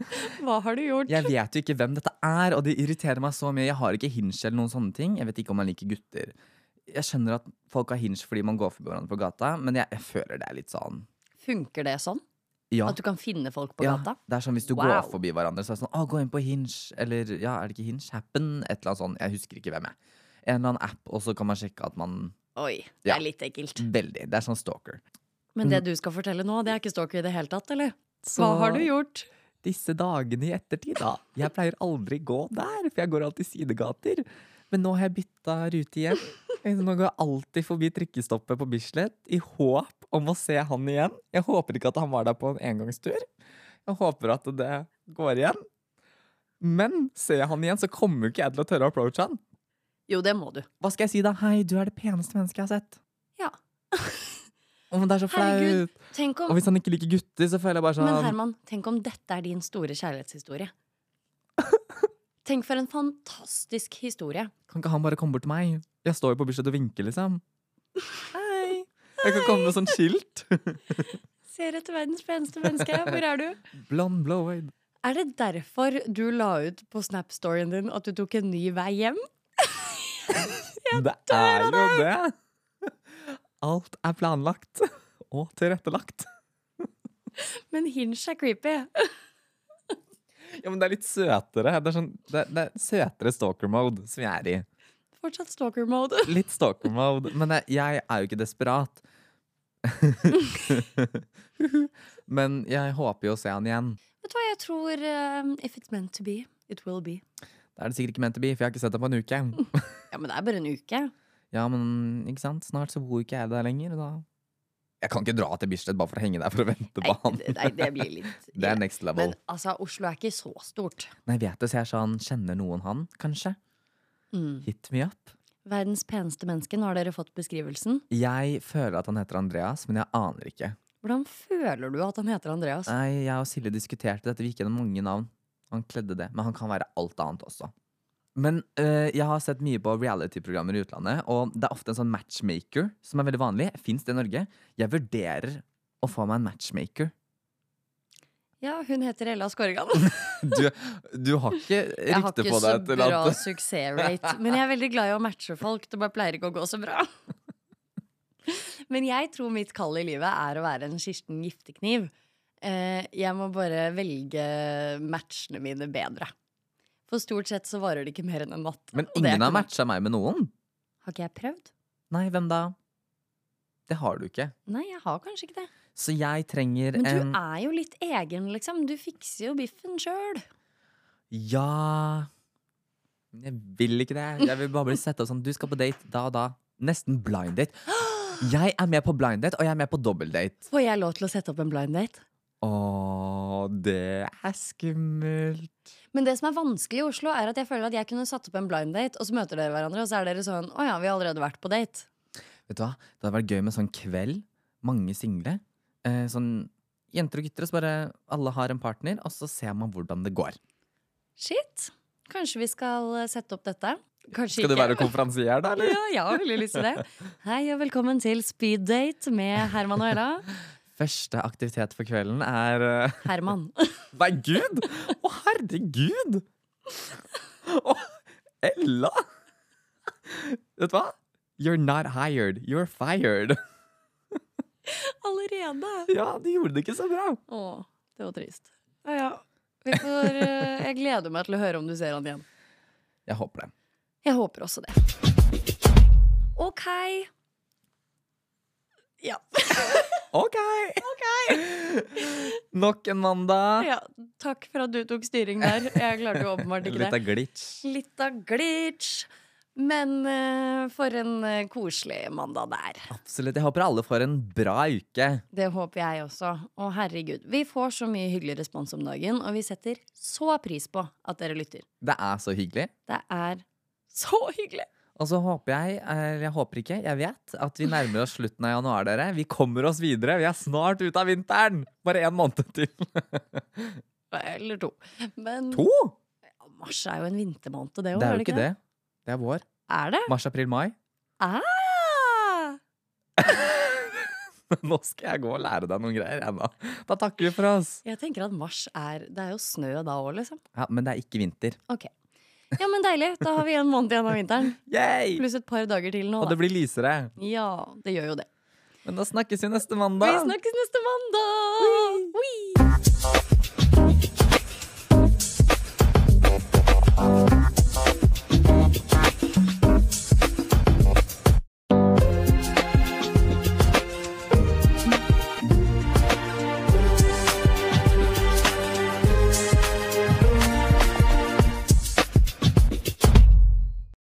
Hva har du gjort? Jeg vet jo ikke hvem dette er, og det irriterer meg så mye. Jeg har ikke Hinge eller noen sånne ting. Jeg vet ikke om man liker gutter. Jeg skjønner at folk har Hinge fordi man går forbi hverandre på gata, men jeg føler det er litt sånn. Funker det sånn? Ja. At du kan finne folk på Ja, gata? det er sånn hvis du Wow. går forbi hverandre, så er det sånn, gå inn på Hinge, eller ja, er det ikke Hinge? Happen? Et eller annet sånt. Jeg husker ikke hvem jeg er. En eller annen app, og så kan man sjekke at man Oi, det Ja. er litt ekkelt. Veldig. Det er sånn stalker. Men det du skal fortelle nå, det er ikke stalker i det hele tatt, eller? Så Hva har du gjort? disse dagene i ettertid, da. Jeg pleier aldri gå der, for jeg går alltid sidegater. Men nå har jeg bytta rute igjen. Nå går jeg alltid forbi trikkestoppet på Bislett i håp om å se han igjen. Jeg håper ikke at han var der på en engangstur. Jeg håper at det går igjen. Men ser jeg han igjen, så kommer ikke jeg til å tørre å approache han. Jo, det må du. Hva skal jeg si da? Hei, du er det peneste mennesket jeg har sett. Ja. Men det er så Herregud, flaut. tenk Og om hvis han ikke liker gutter, så føler jeg bare sånn Men Herman, tenk om dette er din store kjærlighetshistorie. Tenk for en fantastisk historie. Kan ikke han bare komme bort til meg? Jeg står jo på Bislett og vinker, liksom. Hei. Jeg kan komme med sånn skilt. Ser etter verdens peneste menneske. Hvor er du? Blond, blowed. Er det derfor du la ut på Snap-storyen din at du tok en ny vei hjem? Det er jo det. Alt er planlagt og tilrettelagt. Men Hinge er creepy. Ja, men det er litt søtere. Det er, sånn, det er søtere stalker-mode som jeg er i. Fortsatt stalker-mode. Litt stalker-mode. Men jeg er jo ikke desperat. Men jeg håper jo å se han igjen. Vet du hva, jeg tror if it's meant to be, it will be. Da er det sikkert ikke meant to be, for jeg har ikke sett ham på en uke. Ja, men det er bare en uke. Ja, men ikke sant? Snart så bor ikke jeg der lenger. Da. Jeg kan ikke dra til Bislett bare for å henge der for å vente på han. Nei, det blir litt Det er next level. Men altså, Oslo er ikke så stort. Nei, vet du, så jeg er sånn, kjenner noen han, kanskje? Hit me up. Verdens peneste menneske, nå har dere fått beskrivelsen. Jeg føler at han heter Andreas, men jeg aner ikke. Hvordan føler du at han heter Andreas? Nei, jeg og Silje diskuterte dette, vi gikk gjennom mange navn. Han kledde det, men han kan være alt annet også. Men jeg har sett mye på reality-programmer i utlandet, og det er ofte en sånn matchmaker som er veldig vanlig. Finns det i Norge? Jeg vurderer å få meg en matchmaker. Ja, hun heter Ella Skorgan. Du har ikke Jeg har rykte ikke på så deg til bra at suksessrate, men jeg er veldig glad i å matche folk. Det bare pleier ikke å gå så bra. Men jeg tror mitt kall i livet er å være en Kirsten Giftekniv. Jeg må bare velge matchene mine bedre. For stort sett så varer det ikke mer enn en natt. Men og det er ingen har ikke matcha meg med noen. nok. Har ikke jeg prøvd? Nei, hvem da? Det har du ikke. Nei, jeg har kanskje ikke det. Så jeg trenger Men en du er jo litt egen, liksom. Du fikser jo biffen sjøl. Ja. Men jeg vil ikke det. Jeg vil bare bli sett av sånn, du skal på date da og da. Nesten blind date. Jeg er med på blind date, og jeg er med på dobbeldate. Får jeg lov til å sette opp en blind date? Åh, det er skummelt. Men det som er vanskelig i Oslo, er at jeg føler at jeg kunne satt opp en blind date, og så møter dere hverandre, og så er dere sånn å ja, vi har allerede vært på date. Vet du hva? Det hadde vært gøy med sånn kveld. Mange single. Sånn jenter og gutter, og så bare alle har en partner, og så ser man hvordan det går. Shit. Kanskje vi skal sette opp dette? Kanskje Skal du ikke. være konferansier da, eller? Ja, jeg har veldig lyst til det. Hei og velkommen til Speed Date med Herman og Ella. Første aktivitet for kvelden er Herman. Nei, Gud! Å, herregud! Å, Ella! Vet du hva? You're not hired. You're fired. Allerede. Ja, du gjorde det ikke så bra. Å, det var trist. Ja, ja. Jeg gleder meg til å høre om du ser han igjen. Jeg håper det. Jeg håper også det. Ok. Ja. Ok! Nok en mandag. Ja, takk for at du tok styring der. Jeg klarte jo åpenbart ikke Litt det. av glitch. Litt av glitch. Men for en koselig mandag der. Absolutt. Jeg håper alle får en bra uke. Det håper jeg også. Og herregud, vi får så mye hyggelig respons om dagen, og vi setter så pris på at dere lytter. Det er så hyggelig. Det er så hyggelig. Og så håper jeg håper ikke, jeg vet, at vi nærmer oss slutten av januar, dere. Vi kommer oss videre. Vi er snart ute av vinteren. Bare 1 måned til. Eller 2. Men 2? ja, mars er jo en vintermåned, det òg. Det er jo ikke det. Det er vår. Er det? Mars, april, mai. Ah! Nå skal jeg gå og lære deg noen greier ennå. Da takker vi for oss. Jeg tenker at mars det er jo snø da også, liksom. Ja, men det er ikke vinter. Ok. Ja, men deilig. Da har vi en måned igjen av vinteren. Yay! Pluss et par dager til nå, Og det blir lysere. Ja, det gjør jo det. Men da snakkes vi neste Vi mandag. snakkes neste mandag! Wee!